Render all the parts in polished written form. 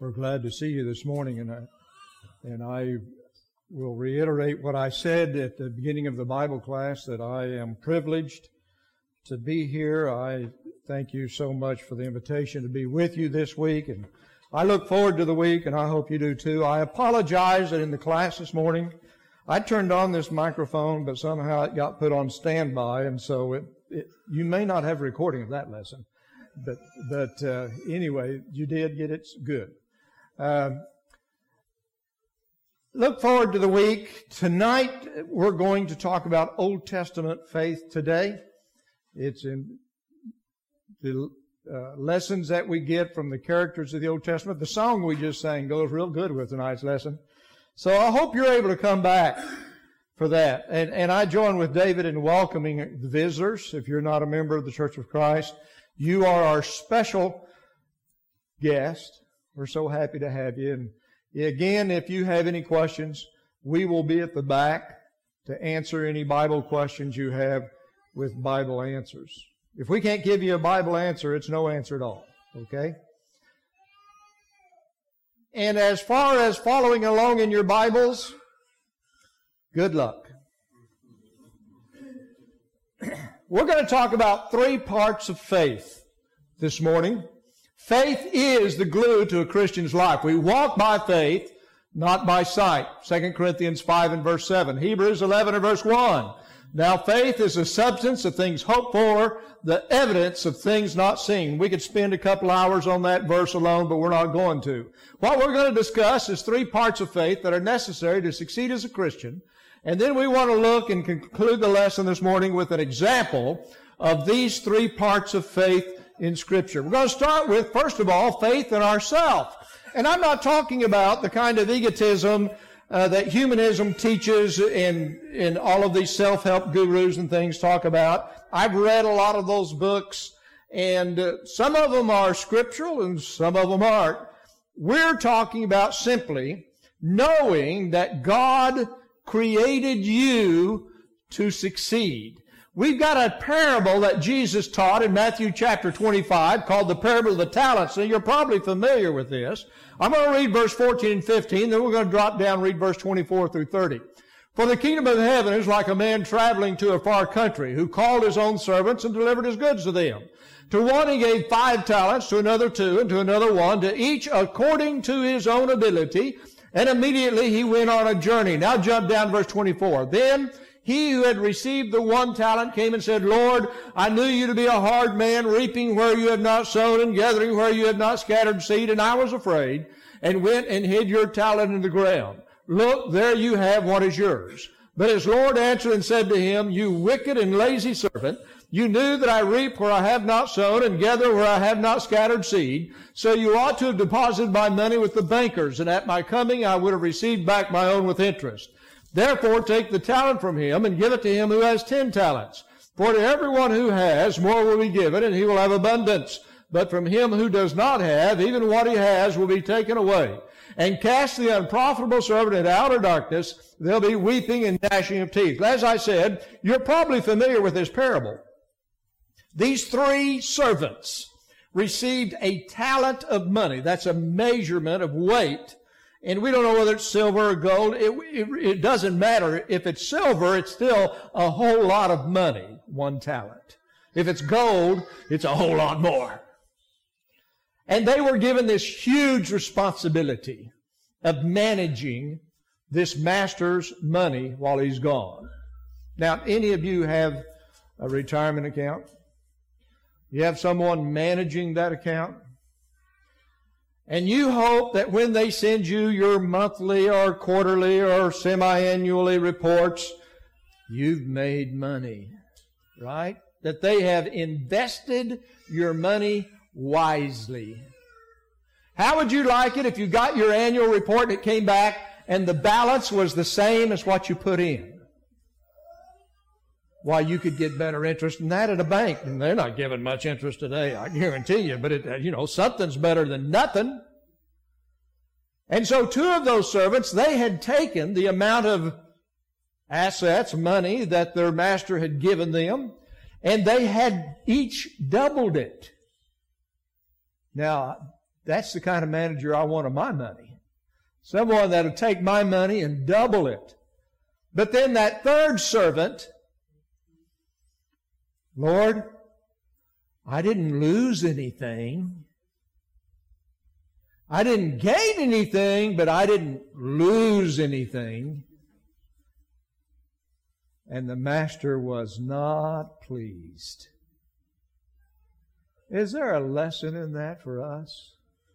We're glad to see you this morning, and I will reiterate what I said at the beginning of the Bible class, that I am privileged to be here. I thank you so much for the invitation to be with you this week, and I look forward to the week, and I hope you do too. I apologize that in the class this morning, I turned on this microphone, but somehow it got put on standby, and so you may not have a recording of that lesson. But anyway, you did get it. Good. Look forward to the week. Tonight, we're going to talk about Old Testament faith today. It's in the lessons that we get from the characters of the Old Testament. The song we just sang goes real good with tonight's lesson. So I hope you're able to come back for that. And I join with David in welcoming the visitors. If you're not a member of the Church of Christ, you are our special guest. We're so happy to have you. And again, if you have any questions, we will be at the back to answer any Bible questions you have with Bible answers. If we can't give you a Bible answer, it's no answer at all. Okay? And as far as following along in your Bibles, good luck. We're going to talk about three parts of faith this morning. Faith is the glue to a Christian's life. We walk by faith, not by sight. 2 Corinthians 5 and verse 7. Hebrews 11 and verse 1. Now faith is the substance of things hoped for, the evidence of things not seen. We could spend a couple hours on that verse alone, but we're not going to. What we're going to discuss is three parts of faith that are necessary to succeed as a Christian. And then we want to look and conclude the lesson this morning with an example of these three parts of faith in Scripture. We're going to start with, first of all, faith in ourselves. And I'm not talking about the kind of egotism that humanism teaches and all of these self-help gurus and things talk about. I've read a lot of those books, and some of them are scriptural and some of them aren't. We're talking about simply knowing that God created you to succeed. We've got a parable that Jesus taught in Matthew chapter 25 called the parable of the talents. Now, you're probably familiar with this. I'm going to read verse 14 and 15, then we're going to drop down and read verse 24 through 30. For the kingdom of heaven is like a man traveling to a far country, who called his own servants and delivered his goods to them. To one he gave 5 talents, to another 2, and to another 1, to each according to his own ability. And immediately he went on a journey. Now jump down to verse 24. Then he who had received the 1 talent came and said, Lord, I knew you to be a hard man, reaping where you had not sown and gathering where you had not scattered seed, and I was afraid, and went and hid your talent in the ground. Look, there you have what is yours. But his Lord answered and said to him, You wicked and lazy servant, you knew that I reap where I have not sown and gather where I have not scattered seed. So you ought to have deposited my money with the bankers, and at my coming I would have received back my own with interest. Therefore take the talent from him and give it to him who has 10 talents. For to everyone who has, more will be given, and he will have abundance. But from him who does not have, even what he has will be taken away. And cast the unprofitable servant into outer darkness. There'll be weeping and gnashing of teeth. As I said, you're probably familiar with this parable. These 3 servants received a talent of money. That's a measurement of weight. And we don't know whether it's silver or gold. It doesn't matter. If it's silver, it's still a whole lot of money, 1 talent. If it's gold, it's a whole lot more. And they were given this huge responsibility of managing this master's money while he's gone. Now, any of you have a retirement account? You have someone managing that account? And you hope that when they send you your monthly or quarterly or semi-annually reports, you've made money, right? That they have invested your money wisely. How would you like it if you got your annual report and it came back and the balance was the same as what you put in? Why, you could get better interest than that at a bank. And they're not giving much interest today, I guarantee you. But, something's better than nothing. And so 2 of those servants, they had taken the amount of assets, money that their master had given them, and they had each doubled it. Now, That's the kind of manager I want of my money. Someone that'll take my money and double it. But then that third servant, Lord, I didn't lose anything. I didn't gain anything, but I didn't lose anything. And the master was not pleased. Is there a lesson in that for us?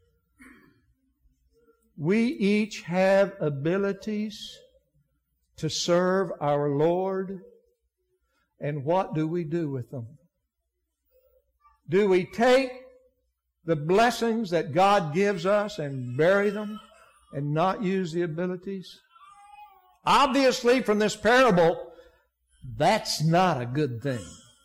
We each have abilities to serve our Lord. And what do we do with them? Do we take the blessings that God gives us and bury them and not use the abilities? Obviously, from this parable, that's not a good thing.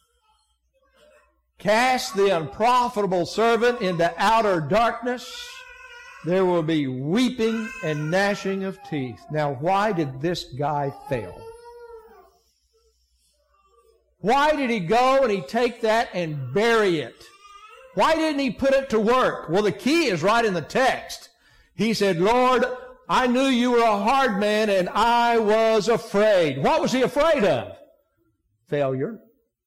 Cast the unprofitable servant into outer darkness. There will be weeping and gnashing of teeth. Now, why did this guy fail? Why did he go and he take that and bury it? Why didn't he put it to work? Well, the key is right in the text. He said, Lord, I knew you were a hard man and I was afraid. What was he afraid of? Failure.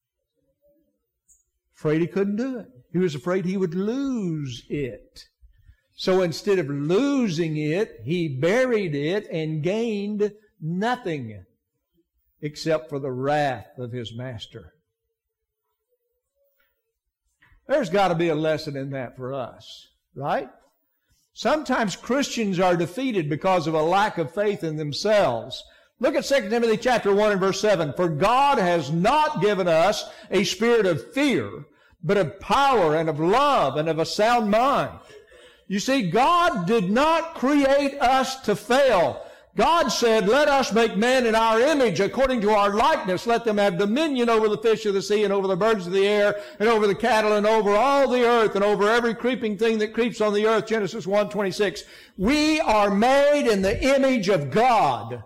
Afraid he couldn't do it. He was afraid he would lose it. So instead of losing it, he buried it and gained nothing except for the wrath of his master. There's got to be a lesson in that for us, right? Sometimes Christians are defeated because of a lack of faith in themselves. Look at 2 Timothy chapter 1 and verse 7. For God has not given us a spirit of fear, but of power and of love and of a sound mind. You see, God did not create us to fail. God said, let us make man in our image according to our likeness. Let them have dominion over the fish of the sea and over the birds of the air and over the cattle and over all the earth and over every creeping thing that creeps on the earth. Genesis 1:26. We are made in the image of God.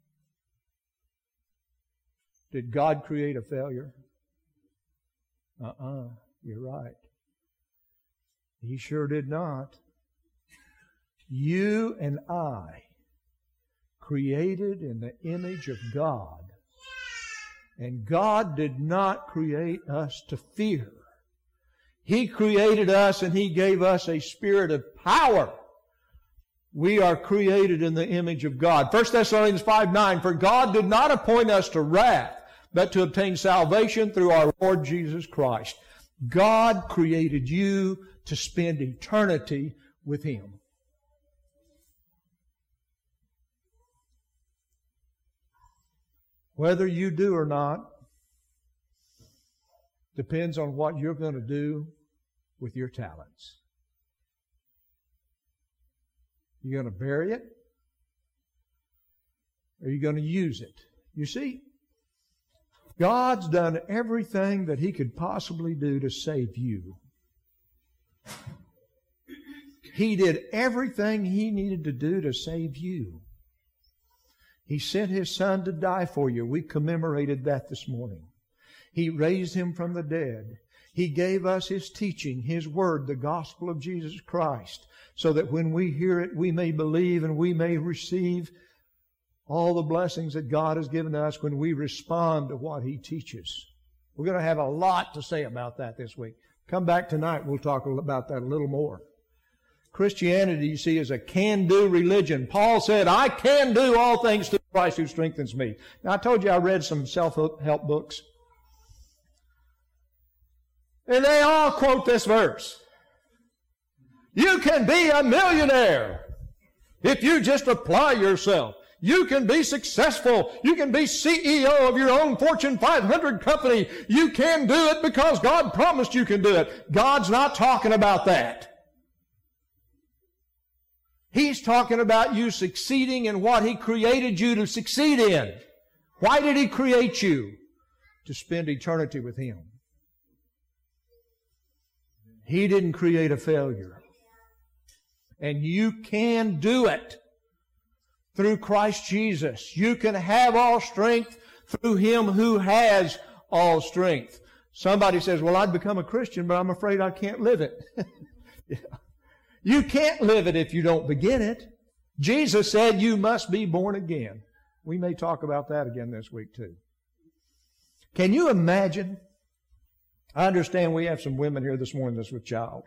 Did God create a failure? You're right. He sure did not. You and I, created in the image of God. And God did not create us to fear. He created us and He gave us a spirit of power. We are created in the image of God. 1 Thessalonians 5:9, for God did not appoint us to wrath, but to obtain salvation through our Lord Jesus Christ. God created you to spend eternity with Him. Whether you do or not depends on what you're going to do with your talents. You're going to bury it? Or are you going to use it? You see, God's done everything that He could possibly do to save you. He did everything He needed to do to save you. He sent His Son to die for you. We commemorated that this morning. He raised Him from the dead. He gave us His teaching, His Word, the gospel of Jesus Christ, so that when we hear it, we may believe and we may receive all the blessings that God has given us when we respond to what He teaches. We're going to have a lot to say about that this week. Come back tonight, we'll talk about that a little more. Christianity, you see, is a can-do religion. Paul said, I can do all things through Christ who strengthens me. Now, I told you I read some self-help books. And they all quote this verse. You can be a millionaire if you just apply yourself. You can be successful. You can be CEO of your own Fortune 500 company. You can do it because God promised you can do it. God's not talking about that. He's talking about you succeeding in what He created you to succeed in. Why did He create you? To spend eternity with Him. He didn't create a failure. And you can do it through Christ Jesus. You can have all strength through Him who has all strength. Somebody says, well, I'd become a Christian, but I'm afraid I can't live it. Yeah. You can't live it if you don't begin it. Jesus said you must be born again. We may talk about that again this week too. Can you imagine? I understand we have some women here this morning that's with child.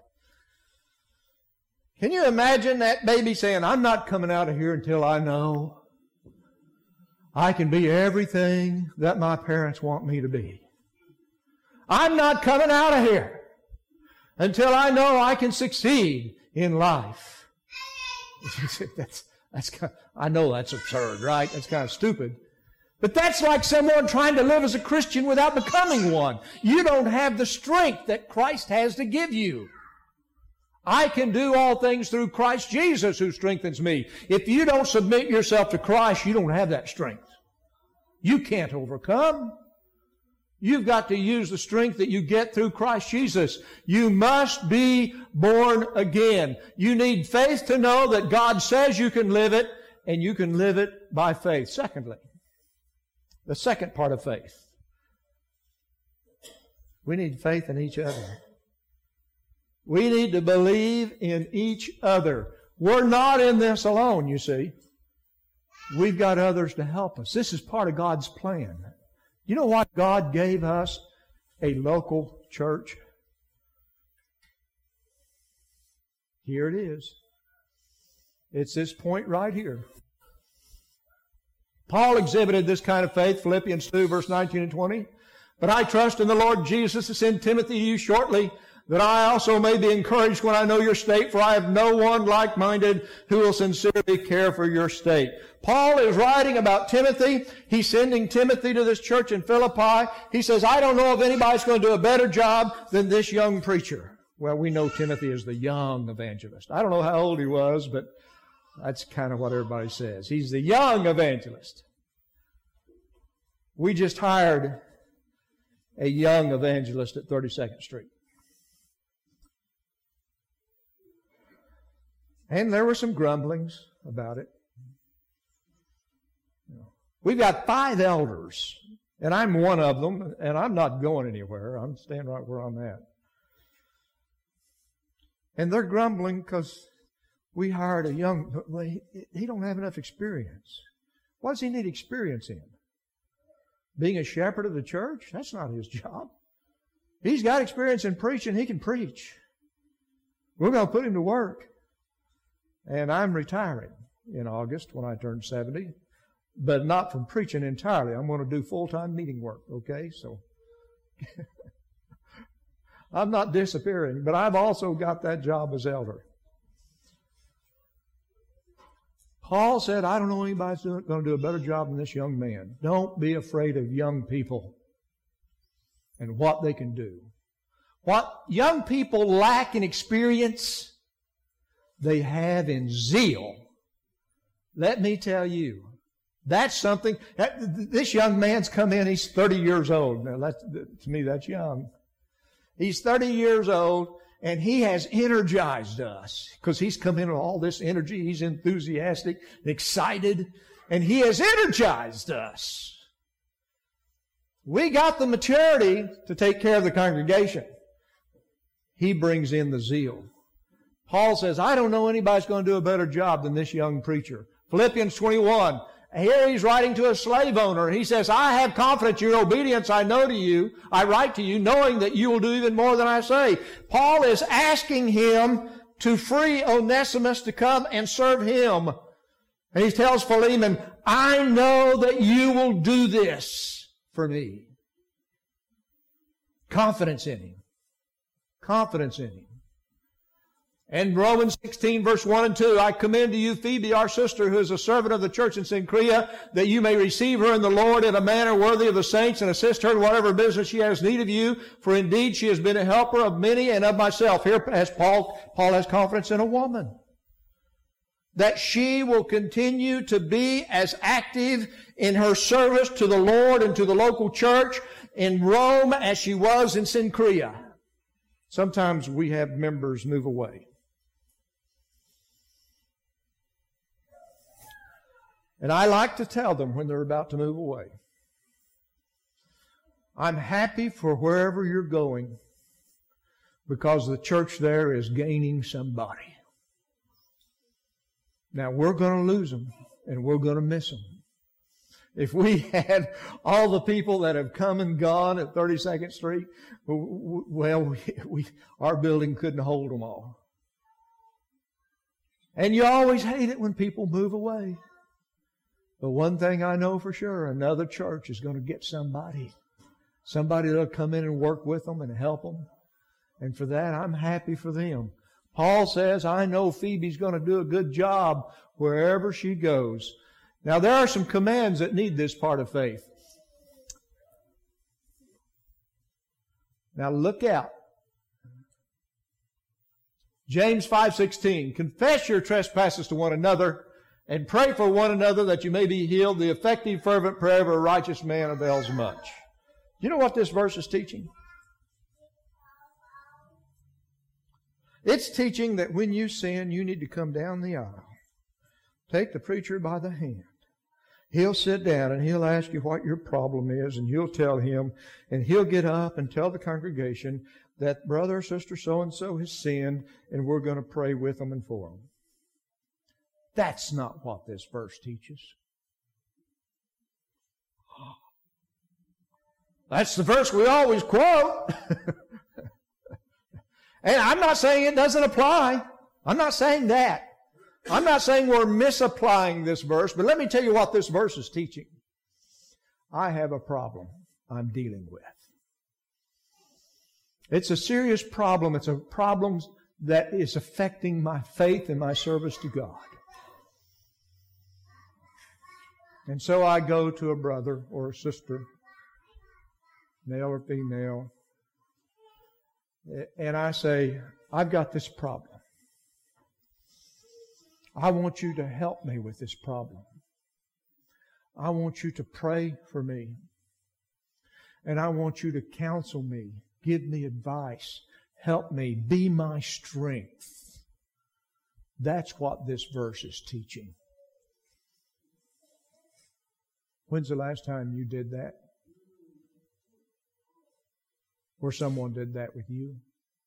Can you imagine that baby saying, I'm not coming out of here until I know I can be everything that my parents want me to be. I'm not coming out of here until I know I can succeed in life. I know that's absurd, right? That's kind of stupid. But that's like someone trying to live as a Christian without becoming one. You don't have the strength that Christ has to give you. I can do all things through Christ Jesus who strengthens me. If you don't submit yourself to Christ, you don't have that strength. You can't overcome. You've got to use the strength that you get through Christ Jesus. You must be born again. You need faith to know that God says you can live it, and you can live it by faith. Secondly, the second part of faith. We need faith in each other. We need to believe in each other. We're not in this alone, you see. We've got others to help us. This is part of God's plan. You know why God gave us a local church? Here it is. It's this point right here. Paul exhibited this kind of faith, Philippians 2, verse 19 and 20. But I trust in the Lord Jesus to send Timothy to you shortly, that I also may be encouraged when I know your state, for I have no one like-minded who will sincerely care for your state. Paul is writing about Timothy. He's sending Timothy to this church in Philippi. He says, I don't know if anybody's going to do a better job than this young preacher. Well, we know Timothy is the young evangelist. I don't know how old he was, but that's kind of what everybody says. He's the young evangelist. We just hired a young evangelist at 32nd Street. And there were some grumblings about it. We've got 5 elders, and I'm one of them, and I'm not going anywhere. I'm staying right where I'm at. And they're grumbling because we hired a young, he don't have enough experience. What does he need experience in? Being a shepherd of the church? That's not his job. He's got experience in preaching. He can preach. We're going to put him to work. And I'm retiring in August when I turn 70, but not from preaching entirely. I'm going to do full-time meeting work, okay? So I'm not disappearing, but I've also got that job as elder. Paul said, I don't know anybody's going to do a better job than this young man. Don't be afraid of young people and what they can do. What young people lack in experience, they have in zeal. Let me tell you, that's something. This young man's come in, he's 30 years old. Now, to me, that's young. He's 30 years old, and he has energized us because he's come in with all this energy. He's enthusiastic and excited, and he has energized us. We got the maturity to take care of the congregation. He brings in the zeal. Paul says, I don't know anybody's going to do a better job than this young preacher. Philippians 21. Here he's writing to a slave owner. He says, I have confidence in your obedience. I write to you, knowing that you will do even more than I say. Paul is asking him to free Onesimus to come and serve him. And he tells Philemon, I know that you will do this for me. Confidence in him. Confidence in him. And Romans 16, verse 1 and 2, I commend to you Phoebe, our sister, who is a servant of the church in Cenchrea, that you may receive her in the Lord in a manner worthy of the saints and assist her in whatever business she has need of you. For indeed she has been a helper of many and of myself. Here, as Paul has confidence in a woman. That she will continue to be as active in her service to the Lord and to the local church in Rome as she was in Cenchrea. Sometimes we have members move away. And I like to tell them when they're about to move away, I'm happy for wherever you're going because the church there is gaining somebody. Now, we're going to lose them, and we're going to miss them. If we had all the people that have come and gone at 32nd Street, well, our building couldn't hold them all. And you always hate it when people move away. But one thing I know for sure, another church is going to get somebody. Somebody that'll come in and work with them and help them. And for that, I'm happy for them. Paul says, I know Phoebe's going to do a good job wherever she goes. Now, there are some commands that need this part of faith. Now, look out. James 5:16, confess your trespasses to one another and pray for one another that you may be healed. The effective, fervent prayer of a righteous man avails much. You know what this verse is teaching? It's teaching that when you sin, you need to come down the aisle. Take the preacher by the hand. He'll sit down and he'll ask you what your problem is, and you'll tell him, and he'll get up and tell the congregation that brother or sister so-and-so has sinned, and we're going to pray with them and for them. That's not what this verse teaches. That's the verse we always quote. And I'm not saying it doesn't apply. I'm not saying that. I'm not saying we're misapplying this verse, but let me tell you what this verse is teaching. I have a problem I'm dealing with. It's a serious problem. It's a problem that is affecting my faith and my service to God. And so I go to a brother or a sister, male or female, and I say, I've got this problem. I want you to help me with this problem. I want you to pray for me. And I want you to counsel me, give me advice, help me, be my strength. That's what this verse is teaching. When's the last time you did that? Or someone did that with you?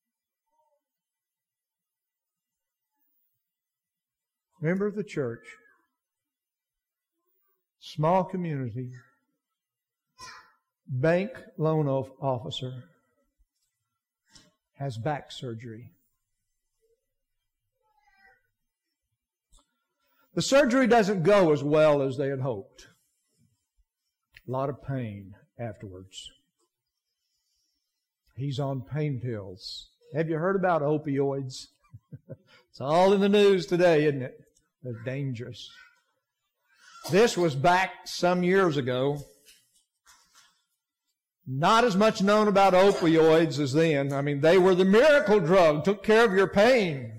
Member of the church, small community, bank loan officer, has back surgery. The surgery doesn't go as well as they had hoped. A lot of pain afterwards. He's on pain pills. Have you heard about opioids? It's all in the news today, isn't it? They're dangerous. This was back some years ago. Not as much known about opioids as then. I mean, they were the miracle drug, took care of your pain.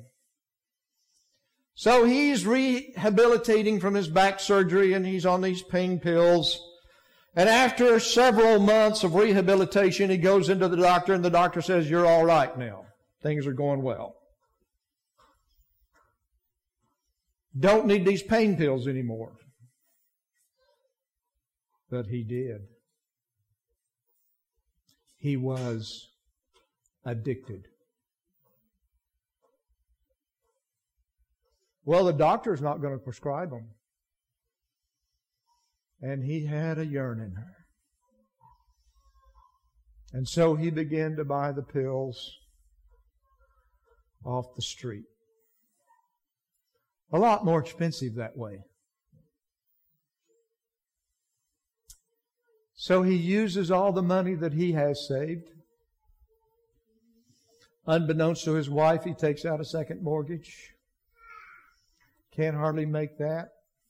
So he's rehabilitating from his back surgery, and he's on these pain pills. And after several months of rehabilitation, he goes into the doctor, and the doctor says, you're all right now. Things are going well. Don't need these pain pills anymore. But he did. He was addicted. Well, the doctor's not going to prescribe them. And he had a yearning. And so he began to buy the pills off the street. A lot more expensive that way. So he uses all the money that he has saved. Unbeknownst to his wife, he takes out a second mortgage. Can't hardly make that.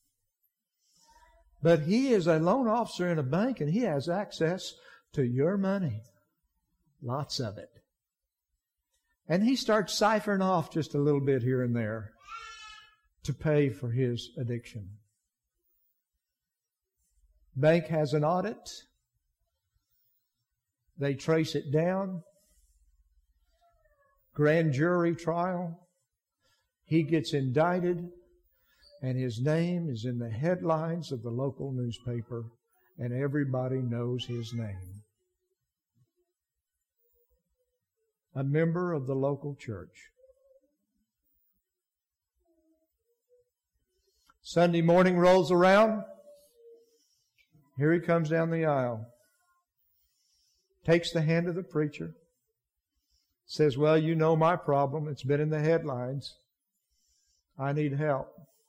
But he is a loan officer in a bank, and he has access to your money. Lots of it. And he starts ciphering off just a little bit here and there to pay for his addiction. Bank has an audit. They trace it down. Grand jury trial. He gets indicted, and his name is in the headlines of the local newspaper, and everybody knows his name. A member of the local church. Sunday morning rolls around. Here he comes down the aisle. Takes the hand of the preacher. Says, well, you know my problem. It's been in the headlines. I need help.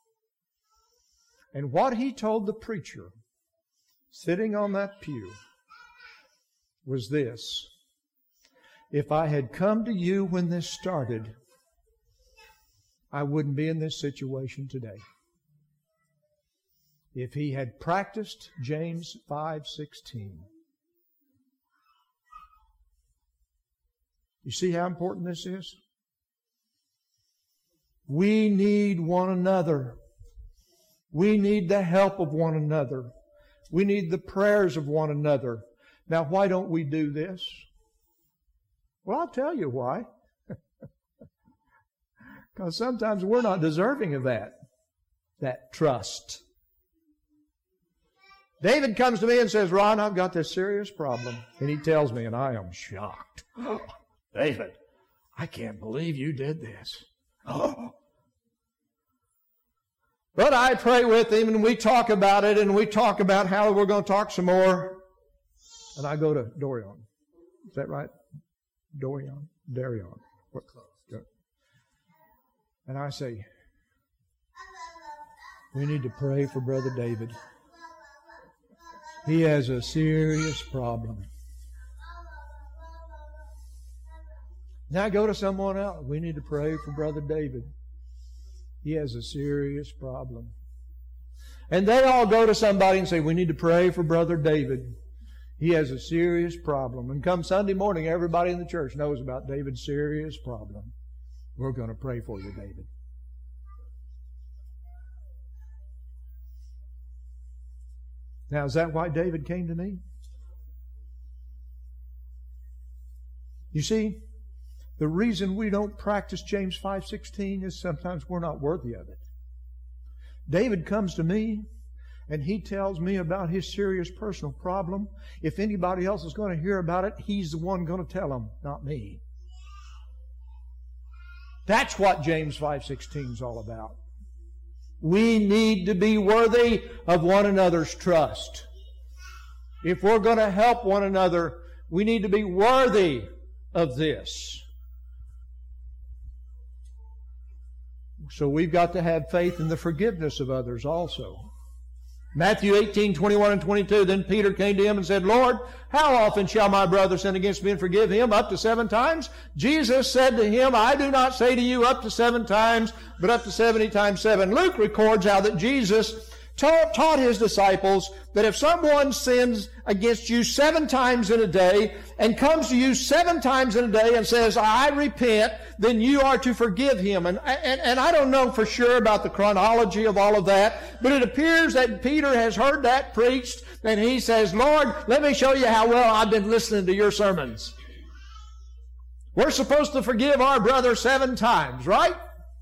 And what he told the preacher, sitting on that pew, was this. If I had come to you when this started, I wouldn't be in this situation today. If he had practiced James 5:16. You see how important this is? We need one another. We need the help of one another. We need the prayers of one another. Now, why don't we do this? Well, I'll tell you why. Because sometimes we're not deserving of that trust. David comes to me and says, Ron, I've got this serious problem. And he tells me, and I am shocked. Oh, David, I can't believe you did this. Oh. But I pray with him, and we talk about it, and we talk about how we're going to talk some more. And I go to Dorian. Is that right? Darion. What? And I say, we need to pray for Brother David. He has a serious problem. Now I go to someone else. We need to pray for Brother David. He has a serious problem. And they all go to somebody and say, we need to pray for Brother David. He has a serious problem. And come Sunday morning, everybody in the church knows about David's serious problem. We're going to pray for you, David. Now, is that why David came to me? You see, the reason we don't practice James 5:16 is sometimes we're not worthy of it. David comes to me and he tells me about his serious personal problem. If anybody else is going to hear about it, he's the one going to tell them, not me. That's what James 5:16 is all about. We need to be worthy of one another's trust. If we're going to help one another, we need to be worthy of this. So we've got to have faith in the forgiveness of others also. Matthew 18:21 and 22, then Peter came to him and said, Lord, how often shall my brother sin against me and forgive him? Up to 7 times? Jesus said to him, I do not say to you up to 7 times, but up to 70 times 7. Luke records how that Jesus taught his disciples that if someone sins against you 7 times in a day and comes to you 7 times in a day and says, I repent, then you are to forgive him. And I don't know for sure about the chronology of all of that, but it appears that Peter has heard that preached and he says, Lord, let me show you how well I've been listening to your sermons. We're supposed to forgive our brother 7 times, right?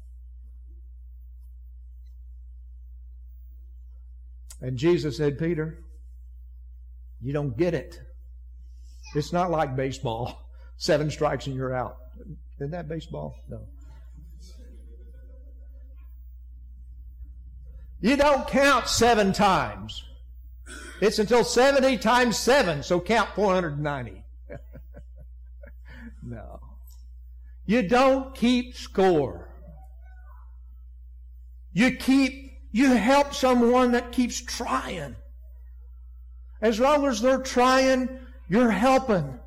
And Jesus said, Peter, you don't get it. It's not like baseball. 7 strikes and you're out. Isn't that baseball? No. You don't count 7 times. It's until 70 times 7, so count 490. No. You don't keep score. You help someone that keeps trying. As long as they're trying, you're helping.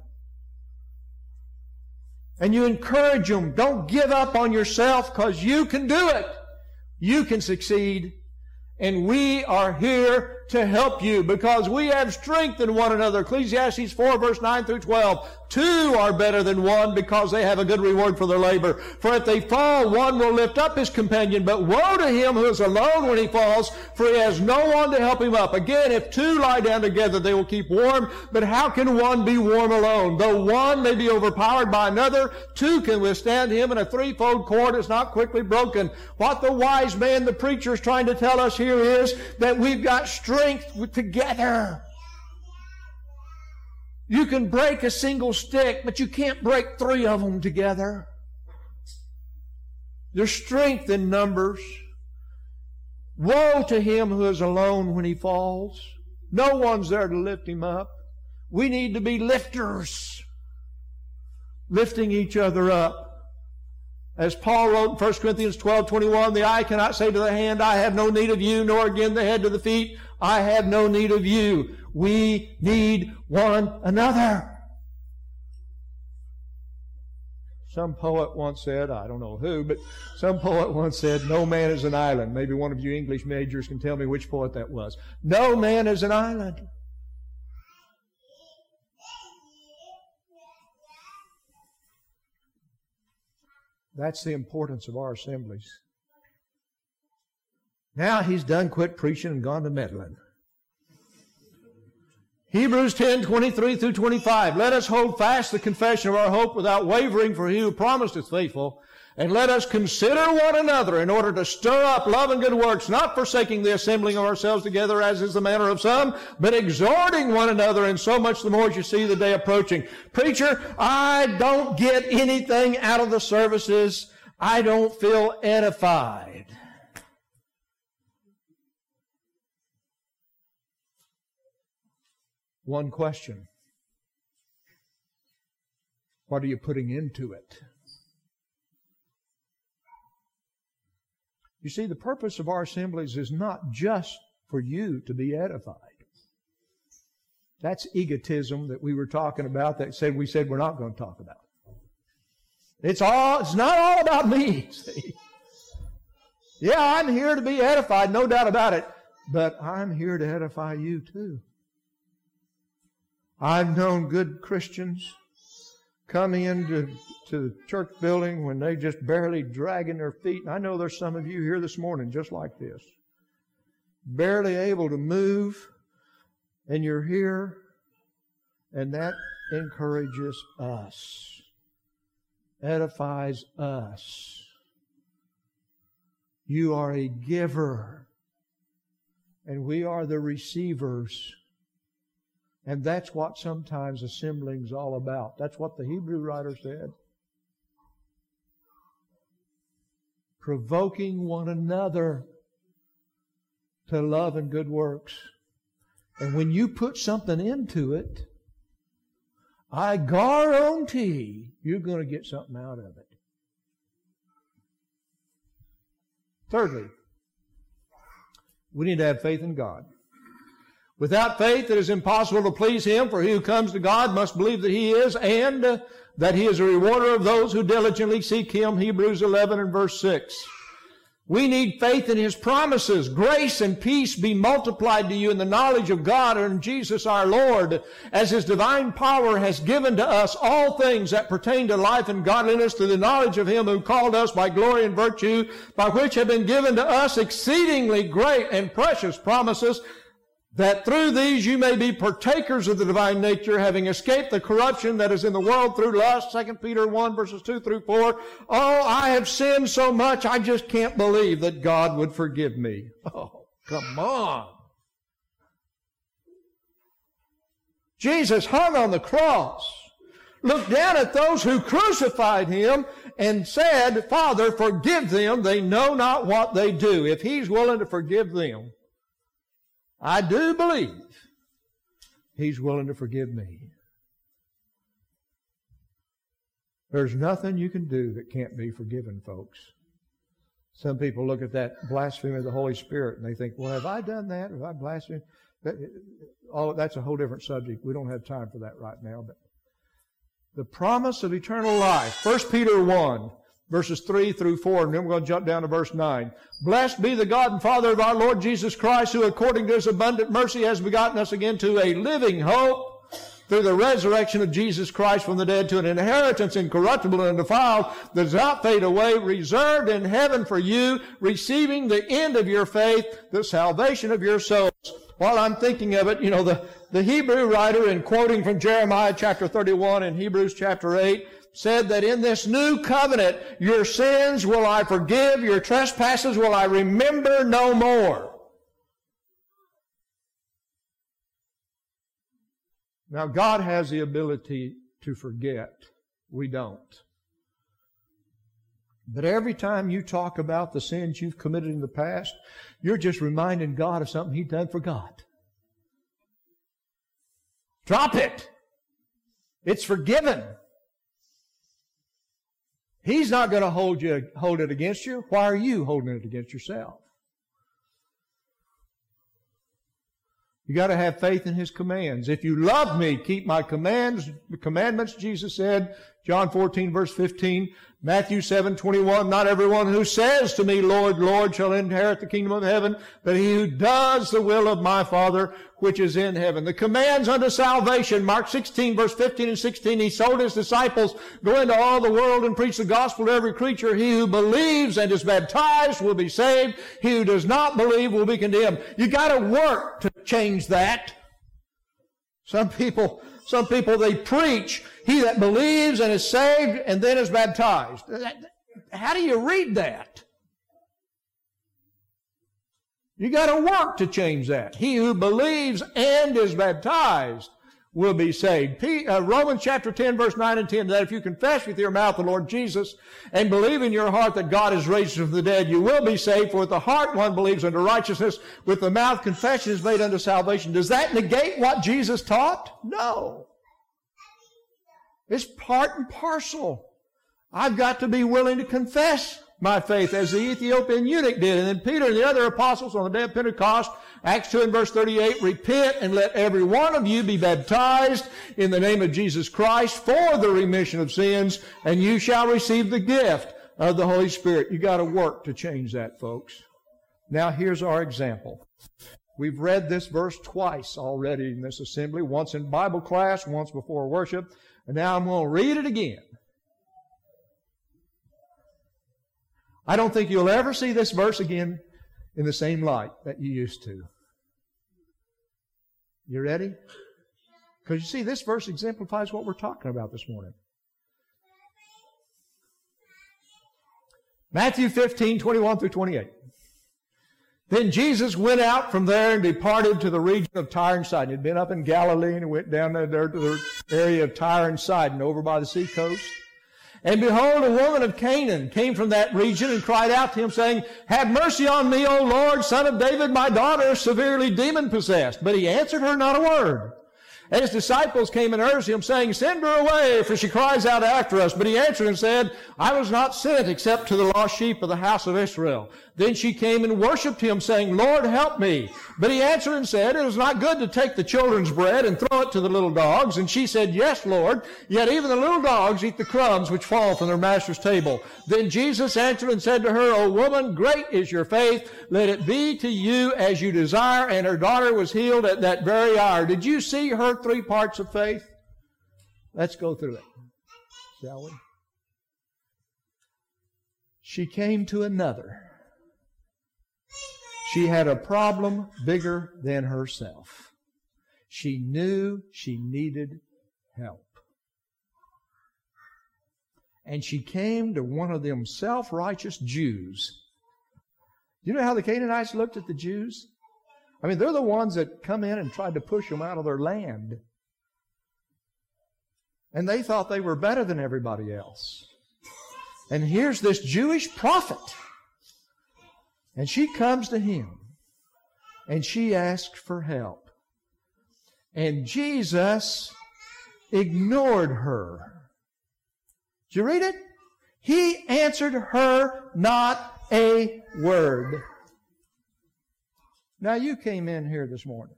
And you encourage them. Don't give up on yourself because you can do it. You can succeed. And we are here to help you because we have strength in one another. Ecclesiastes 4 verse 9 through 12. 2 are better than 1 because they have a good reward for their labor. For if they fall, one will lift up his companion. But woe to him who is alone when he falls, for he has no one to help him up. Again, if 2 lie down together, they will keep warm. But how can one be warm alone? Though one may be overpowered by another, 2 can withstand him, and a 3-fold cord is not quickly broken. What the wise man, the preacher, is trying to tell us here is that we've got strength together. You can break a single stick, but you can't break 3 of them together. There's strength in numbers. Woe to him who is alone when he falls. No one's there to lift him up. We need to be lifters, lifting each other up. As Paul wrote in 1 Corinthians 12:21, the eye cannot say to the hand, I have no need of you, nor again the head to the feet, I have no need of you. We need one another. Some poet once said, I don't know who, but some poet once said, no man is an island. Maybe one of you English majors can tell me which poet that was. No man is an island. That's the importance of our assemblies. Now he's done quit preaching and gone to meddling. Hebrews 10:23 through 25. Let us hold fast the confession of our hope without wavering, for he who promised is faithful. And let us consider one another in order to stir up love and good works, not forsaking the assembling of ourselves together as is the manner of some, but exhorting one another, and so much the more as you see the day approaching. Preacher, I don't get anything out of the services. I don't feel edified. One question. What are you putting into it? You see, the purpose of our assemblies is not just for you to be edified. That's egotism that we were talking about that we said we're not going to talk about. It's not all about me, see. Yeah, I'm here to be edified, no doubt about it. But I'm here to edify you too. I've known good Christians come into the church building when they just barely dragging their feet. And I know there's some of you here this morning just like this. Barely able to move, and you're here, and that encourages us, edifies us. You are a giver, and we are the receivers. And that's what sometimes assembling is all about. That's what the Hebrew writer said. Provoking one another to love and good works. And when you put something into it, I guarantee you're going to get something out of it. Thirdly, we need to have faith in God. Without faith, it is impossible to please Him, for he who comes to God must believe that He is, and that He is a rewarder of those who diligently seek Him, Hebrews 11 and verse 6. We need faith in His promises. Grace and peace be multiplied to you in the knowledge of God and Jesus our Lord, as His divine power has given to us all things that pertain to life and godliness through the knowledge of Him who called us by glory and virtue, by which have been given to us exceedingly great and precious promises, that through these you may be partakers of the divine nature, having escaped the corruption that is in the world through lust. 2 Peter 1 verses 2 through 4. Oh, I have sinned so much, I just can't believe that God would forgive me. Oh, come on. Jesus hung on the cross, looked down at those who crucified Him, and said, Father, forgive them, they know not what they do. If He's willing to forgive them, I do believe He's willing to forgive me. There's nothing you can do that can't be forgiven, folks. Some people look at that blasphemy of the Holy Spirit and they think, well, have I done that? Have I blasphemed? That's a whole different subject. We don't have time for that right now. But the promise of eternal life, 1 Peter 1, verses 3 through 4, and then we're going to jump down to verse 9. Blessed be the God and Father of our Lord Jesus Christ, who according to His abundant mercy has begotten us again to a living hope through the resurrection of Jesus Christ from the dead, to an inheritance incorruptible and undefiled that does not fade away, reserved in heaven for you, receiving the end of your faith, the salvation of your souls. While I'm thinking of it, the Hebrew writer, in quoting from Jeremiah chapter 31 and Hebrews chapter 8, said that in this new covenant, your sins will I forgive, your trespasses will I remember no more. Now, God has the ability to forget. We don't. But every time you talk about the sins you've committed in the past, you're just reminding God of something He done for God. Drop it. It's forgiven. He's not going to hold it against you. Why are you holding it against yourself? You got to have faith in His commands. If you love me, keep my commandments, Jesus said, John 14, verse 15, Matthew 7:21, not everyone who says to me, Lord, Lord, shall inherit the kingdom of heaven, but he who does the will of my Father which is in heaven. The commands unto salvation, Mark 16, verse 15 and 16, He told His disciples, go into all the world and preach the gospel to every creature. He who believes and is baptized will be saved. He who does not believe will be condemned. You got to work to change that. Some people, they preach, he that believes and is saved and then is baptized. How do you read that? You got to work to change that. He who believes and is baptized will be saved. Romans chapter 10, verse 9 and 10, that if you confess with your mouth the Lord Jesus and believe in your heart that God has raised him from the dead, you will be saved. For with the heart one believes unto righteousness, with the mouth confession is made unto salvation. Does that negate what Jesus taught? No. It's part and parcel. I've got to be willing to confess my faith as the Ethiopian eunuch did. And then Peter and the other apostles on the day of Pentecost, Acts 2 and verse 38, repent and let every one of you be baptized in the name of Jesus Christ for the remission of sins, and you shall receive the gift of the Holy Spirit. You got to work to change that, folks. Now here's our example. We've read this verse twice already in this assembly, once in Bible class, once before worship, and now I'm going to read it again. I don't think you'll ever see this verse again in the same light that you used to. You ready? Because you see, this verse exemplifies what we're talking about this morning. Matthew 15, 21 through 28. Then Jesus went out from there and departed to the region of Tyre and Sidon. He'd been up in Galilee and went down there to the area of Tyre and Sidon over by the sea coast. And behold, a woman of Canaan came from that region and cried out to him, saying, have mercy on me, O Lord, son of David, my daughter is severely demon-possessed. But he answered her not a word. And his disciples came and urged him, saying, send her away, for she cries out after us. But he answered and said, I was not sent except to the lost sheep of the house of Israel. Then she came and worshipped him, saying, Lord, help me. But he answered and said, it is not good to take the children's bread and throw it to the little dogs. And she said, yes, Lord, yet even the little dogs eat the crumbs which fall from their master's table. Then Jesus answered and said to her, O woman, great is your faith. Let it be to you as you desire. And her daughter was healed at that very hour. Did you see her 3 parts of faith? Let's go through it, shall we? She came to another. She had a problem bigger than herself. She knew she needed help. And she came to one of them self-righteous Jews. You know how the Canaanites looked at the Jews? I mean, they're the ones that come in and tried to push them out of their land. And they thought they were better than everybody else. And here's this Jewish prophet. And she comes to him. And she asks for help. And Jesus ignored her. Did you read it? He answered her not a word. Now you came in here this morning.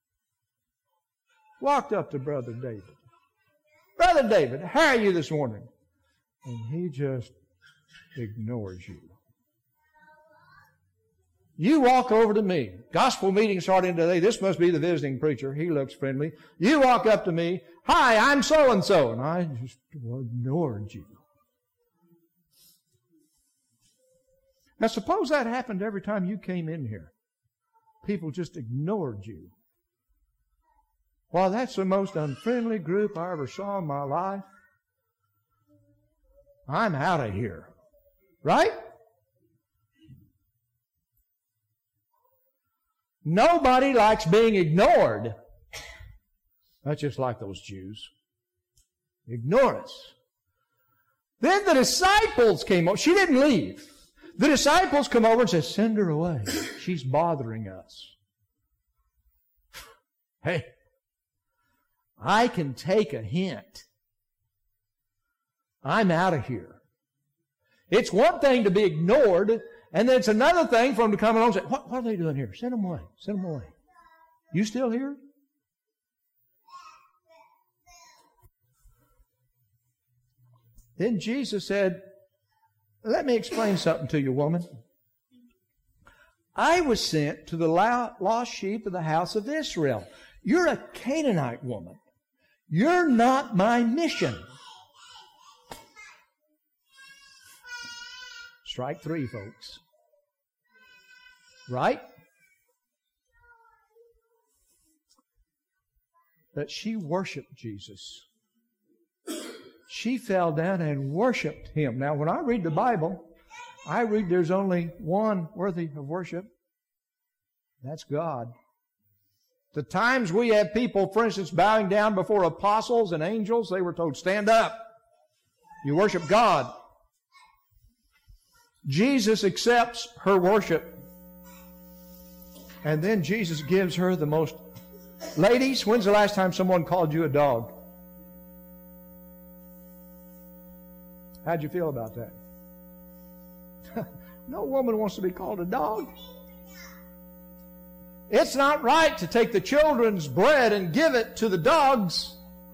Walked up to Brother David. Brother David, how are you this morning? And he just ignores you. You walk over to me. Gospel meeting starting today. This must be the visiting preacher. He looks friendly. You walk up to me. Hi, I'm so-and-so. And I just ignored you. Now suppose that happened every time you came in here. People just ignored you. Well, that's the most unfriendly group I ever saw in my life. I'm out of here. Right? Nobody likes being ignored. That's just like those Jews. Ignore us. Then the disciples came over. She didn't leave. The disciples come over and say, send her away. She's bothering us. Hey, I can take a hint. I'm out of here. It's one thing to be ignored, and then it's another thing for them to come along and say, what are they doing here? Send them away. Send them away. You still here? Then Jesus said, let me explain something to you, woman. I was sent to the lost sheep of the house of Israel. You're a Canaanite woman. You're not my mission. Strike three, folks. Right? But she worshiped Jesus. She fell down and worshiped Him. Now, when I read the Bible, I read there's only one worthy of worship. That's God. The times we have people, for instance, bowing down before apostles and angels, they were told, stand up. You worship God. Jesus accepts her worship. And then Jesus gives her the most... Ladies, when's the last time someone called you a dog? How'd you feel about that? No woman wants to be called a dog. It's not right to take the children's bread and give it to the dogs.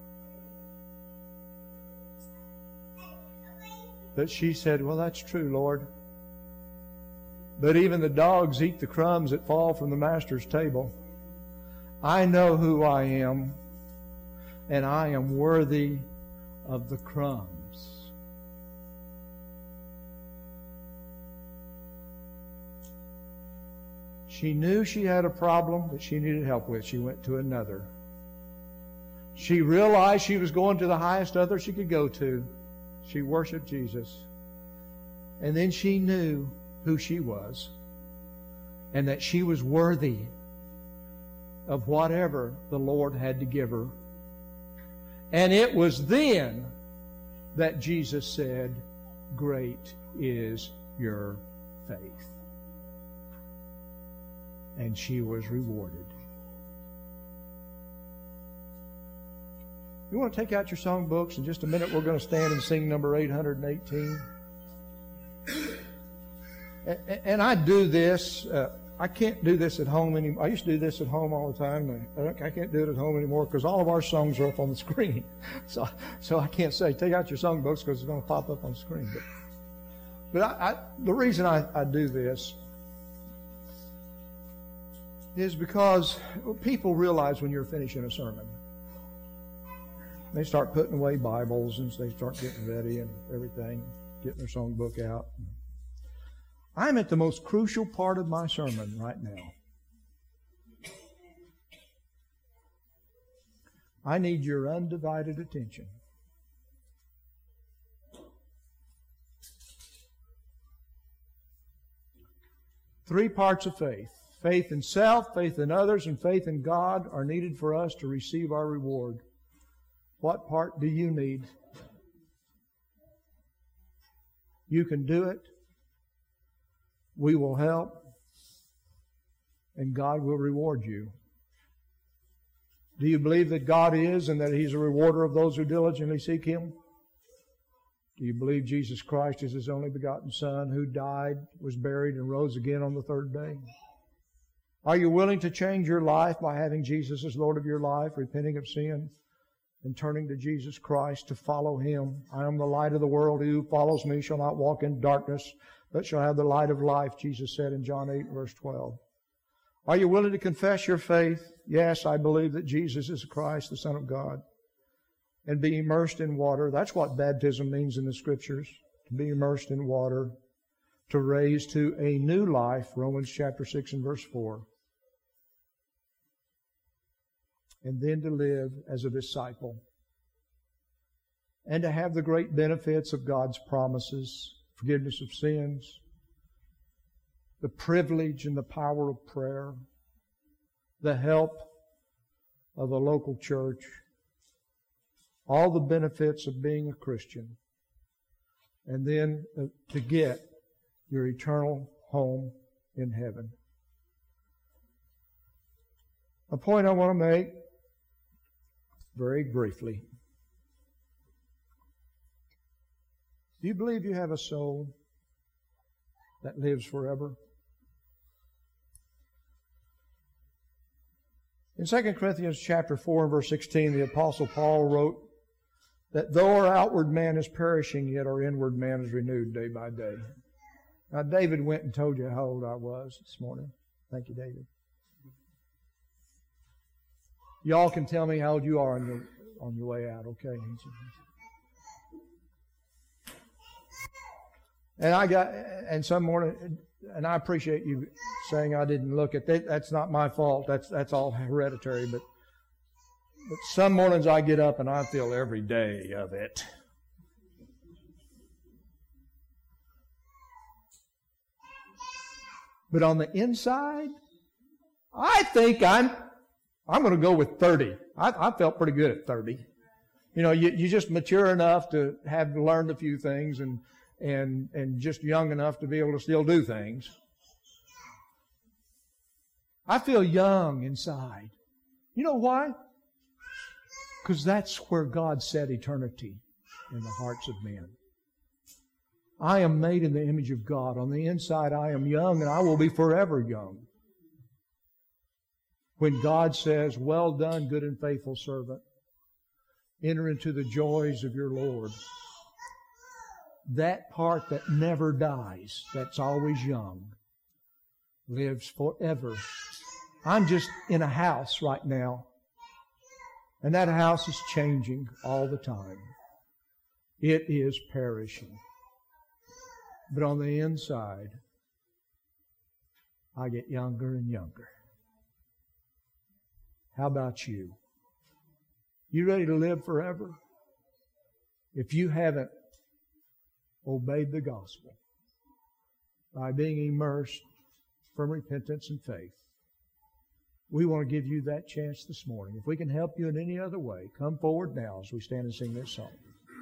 But she said, well, that's true, Lord. But even the dogs eat the crumbs that fall from the master's table. I know who I am, and I am worthy of the crumbs. She knew she had a problem that she needed help with. She went to another. She realized she was going to the highest other she could go to. She worshiped Jesus. And then she knew who she was and that she was worthy of whatever the Lord had to give her. And it was then that Jesus said, great is your faith. And she was rewarded. You want to take out your songbooks? In just a minute we're going to stand and sing number 818. And I do this. I can't do this at home anymore. I used to do this at home all the time. I can't do it at home anymore because all of our songs are up on the screen. So I can't say, take out your songbooks because it's going to pop up on the screen. But the reason I do this is because people realize when you're finishing a sermon. They start putting away Bibles and they start getting ready and everything, getting their songbook out. I'm at the most crucial part of my sermon right now. I need your undivided attention. Three parts of faith. Faith in self, faith in others, and faith in God are needed for us to receive our reward. What part do you need? You can do it. We will help. And God will reward you. Do you believe that God is and that He's a rewarder of those who diligently seek Him? Do you believe Jesus Christ is His only begotten Son who died, was buried, and rose again on the third day? Are you willing to change your life by having Jesus as Lord of your life, repenting of sin, and turning to Jesus Christ to follow Him? I am the light of the world. He who follows me shall not walk in darkness, but shall have the light of life, Jesus said in John 8, verse 12. Are you willing to confess your faith? Yes, I believe that Jesus is Christ, the Son of God, and be immersed in water. That's what baptism means in the Scriptures, to be immersed in water, to raise to a new life, Romans chapter 6 and verse 4. And then to live as a disciple. And to have the great benefits of God's promises, forgiveness of sins, the privilege and the power of prayer, the help of a local church, all the benefits of being a Christian. and then to get your eternal home in heaven. A point I want to make very briefly. Do you believe you have a soul that lives forever? In 2 Corinthians chapter 4 and verse 16, the Apostle Paul wrote that though our outward man is perishing, yet our inward man is renewed day by day. Now, David went and told you how old I was this morning. Thank you, David. Y'all can tell me how old you are on your way out, okay? And some morning, and I appreciate you saying I didn't look at that. That's not my fault. That's all hereditary. But some mornings I get up and I feel every day of it. But on the inside, I think I'm going to go with 30. I felt pretty good at 30. You know, you just mature enough to have learned a few things and just young enough to be able to still do things. I feel young inside. You know why? Because that's where God set eternity in the hearts of men. I am made in the image of God. On the inside, I am young, and I will be forever young. When God says, "Well done, good and faithful servant, enter into the joys of your Lord," that part that never dies, that's always young, lives forever. I'm just in a house right now, and that house is changing all the time. It is perishing. But on the inside, I get younger and younger. How about you? You ready to live forever? If you haven't obeyed the gospel by being immersed from repentance and faith, we want to give you that chance this morning. If we can help you in any other way, come forward now as we stand and sing this song.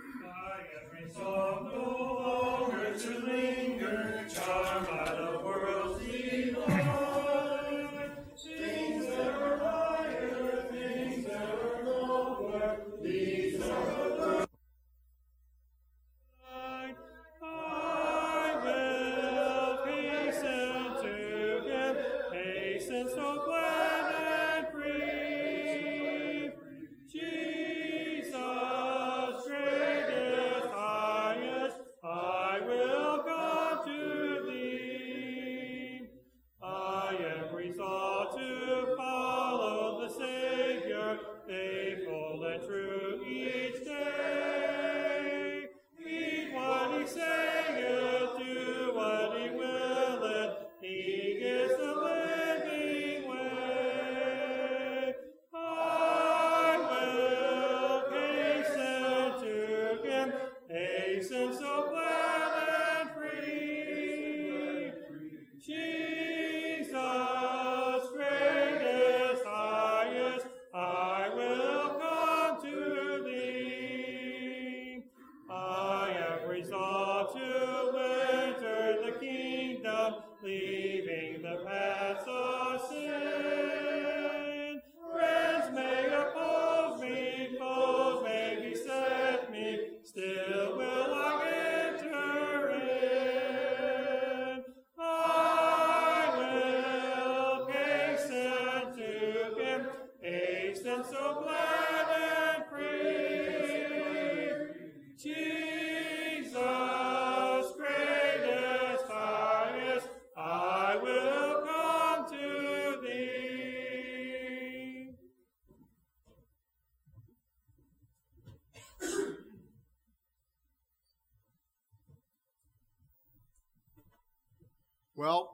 Well,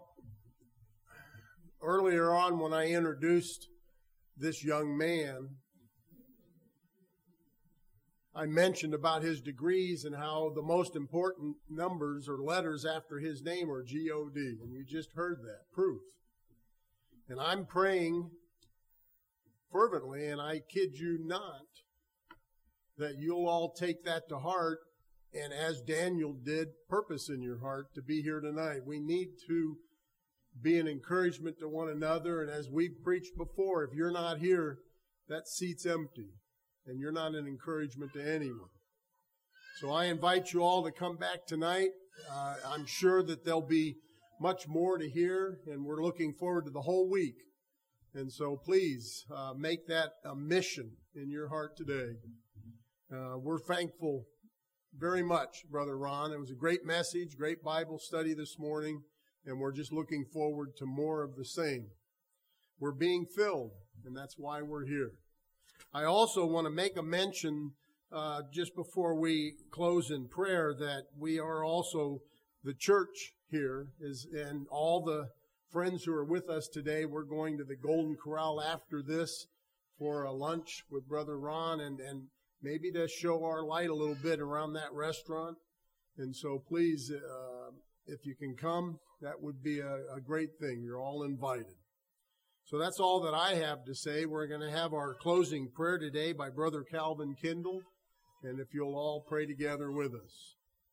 earlier on when I introduced this young man, I mentioned about his degrees and how the most important numbers or letters after his name are G-O-D. And you just heard that, proof. And I'm praying fervently, and I kid you not, that you'll all take that to heart and as Daniel did, purpose in your heart to be here tonight. We need to be an encouragement to one another. And as we've preached before, if you're not here, that seat's empty and you're not an encouragement to anyone. So I invite you all to come back tonight. I'm sure that there'll be much more to hear, and we're looking forward to the whole week. And so please make that a mission in your heart today. We're thankful very much, Brother Ron. It was a great message, great Bible study this morning, and we're just looking forward to more of the same. We're being filled, and that's why we're here. I also want to make a mention just before we close in prayer that we are also the church here, and all the friends who are with us today, we're going to the Golden Corral after this for a lunch with Brother Ron and maybe to show our light a little bit around that restaurant. And so please, if you can come, that would be a great thing. You're all invited. So that's all that I have to say. We're going to have our closing prayer today by Brother Calvin Kindle. And if you'll all pray together with us.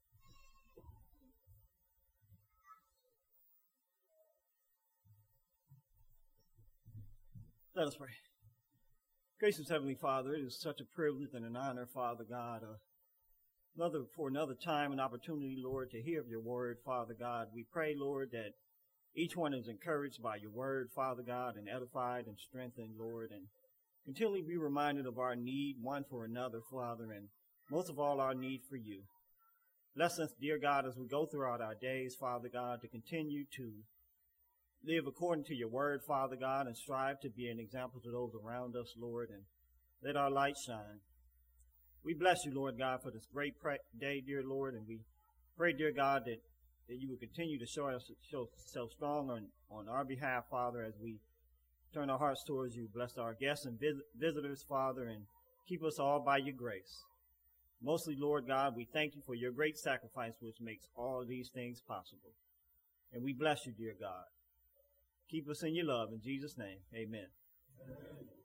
Let us pray. Gracious Heavenly Father, it is such a privilege and an honor, Father God, for another time and opportunity, Lord, to hear of your word, Father God. We pray, Lord, that each one is encouraged by your word, Father God, and edified and strengthened, Lord, and continually be reminded of our need one for another, Father, and most of all, our need for you. Bless us, dear God, as we go throughout our days, Father God, to continue to live according to your word, Father God, and strive to be an example to those around us, Lord, and let our light shine. We bless you, Lord God, for this great day, dear Lord, and we pray, dear God, that you would continue to show yourself strong on our behalf, Father, as we turn our hearts towards you. Bless our guests and visitors, Father, and keep us all by your grace. Mostly, Lord God, we thank you for your great sacrifice, which makes all of these things possible. And we bless you, dear God. Keep us in your love. In Jesus' name, amen. Amen.